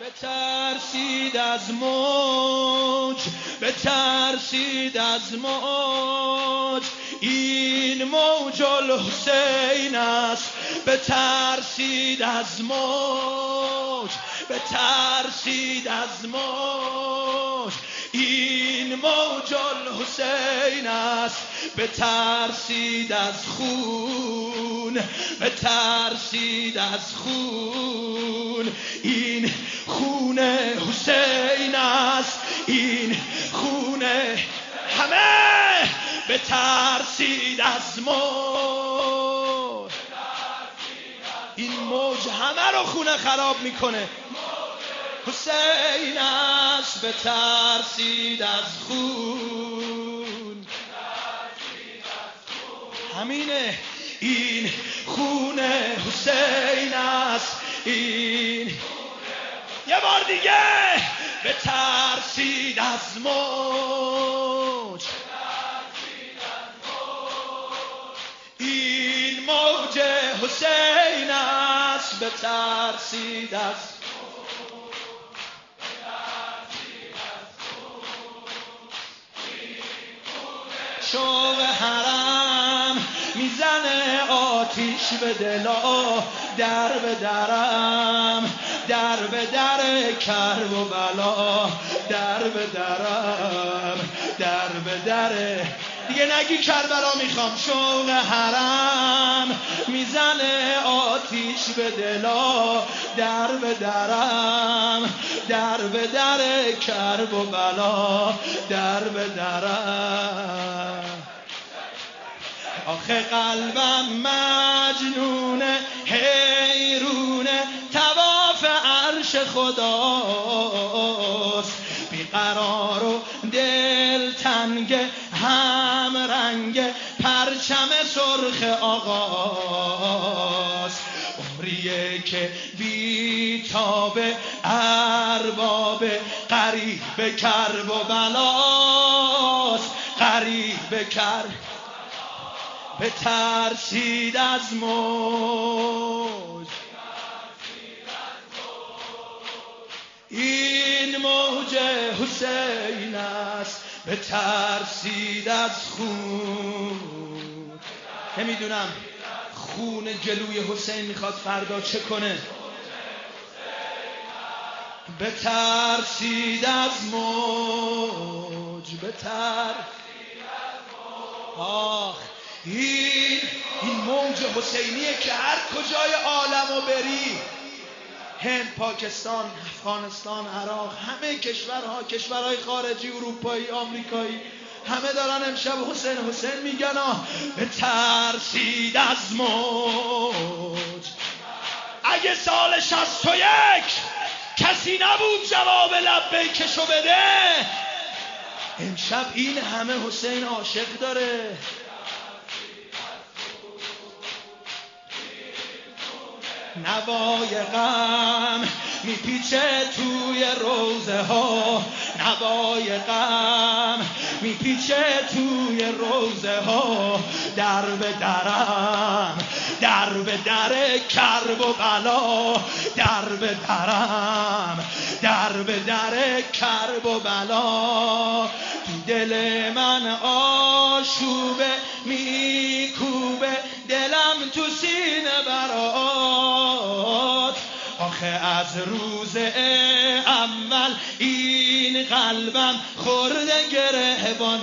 بترسید از موج، بترسید از موج، این موج الحسین است. بترسید از موج، بترسید از موج، این موج الحسین است. بترسید از خون، بترسید از خون، این خون حسین است. این خون همه. بترسید از موج، این موج همه رو خونه خراب میکنه. حسین است. بترسید از خون، همینه. این خون حسین است. این یه بار دیگه. بترسید از موج، این موج حسین است. بترسید از شوق حرم میزنه آتیش به دلا. در به درم، در به در کرب و بلا. در به درم، در به در. دیگه نگی کربلا میخوام. شوق حرم میزنه آتیش به دلا. در به درم، در به در کرب و بلا. در به درم. آخه قلبم مجنونه، حیرونه، طواف عرش خداست. بیقرار و دل تنگ، هم رنگ پرچم سرخ آقاست. عمریه که بیتاب ارباب غریب کرب و بلاست. غریب کرب. بترسید از موج، این موج حسین است. بترسید از خون. نمیدونم خون جلوی حسین میخواد فردا چه کنه. بترسید از موج، بترسید از موج. آخ این موج حسینیه که هر کجای عالمو بری، هند، پاکستان، افغانستان، عراق، همه کشورها، کشورهای خارجی، اروپایی، آمریکایی، همه دارن امشب حسین حسین میگن. بترسید از موج. اگه سال 61 کسی نبود جواب لبیکشو بده، امشب این همه حسین عاشق داره. نوای غم میپیچه توی روزه ها، نوای غم میپیچه توی روزه ها. در به درم، در به در کرب و بلا. در به درم، در به در کرب و بلا. تو دل من آشوبه میکوبه، دلم تو سینه برات. آخه از روز اول این قلبم خورده گره با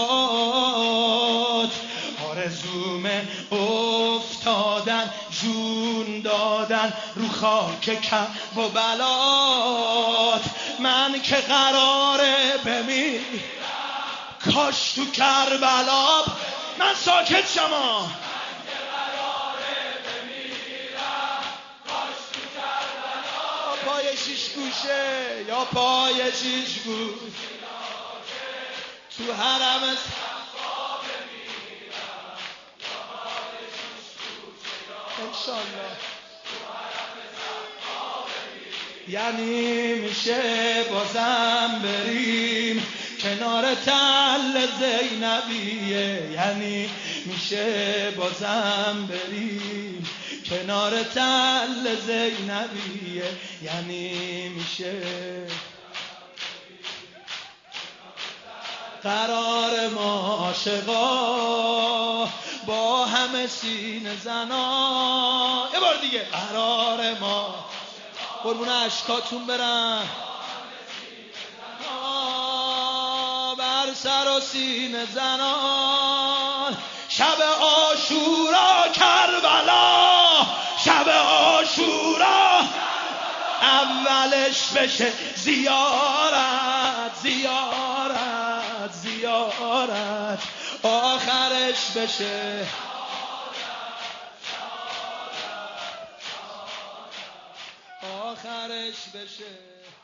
نگات. آرزوم افتادن، جون دادن رو خاک کرب و بلات. من که قراره بمیرم کاش تو کربلا. من ساکت شما. پای شیش گوشه یا پای شیش گوش تو حرم انشالله. یعنی میشه بازم بریم کنار تل زینبیه. یعنی میشه بازم بریم کنار تل زینبیه، یعنی میشه قرار ما عاشقا با همه سینه زنا. یه بار دیگه قرار ما، قربون اشکاتون برم، بر سر و سینه زنان. شب عاشورا کربلا، شب عاشورا اولش بشه زیارت زیارت زیارت، آخرش بشه آخرش بشه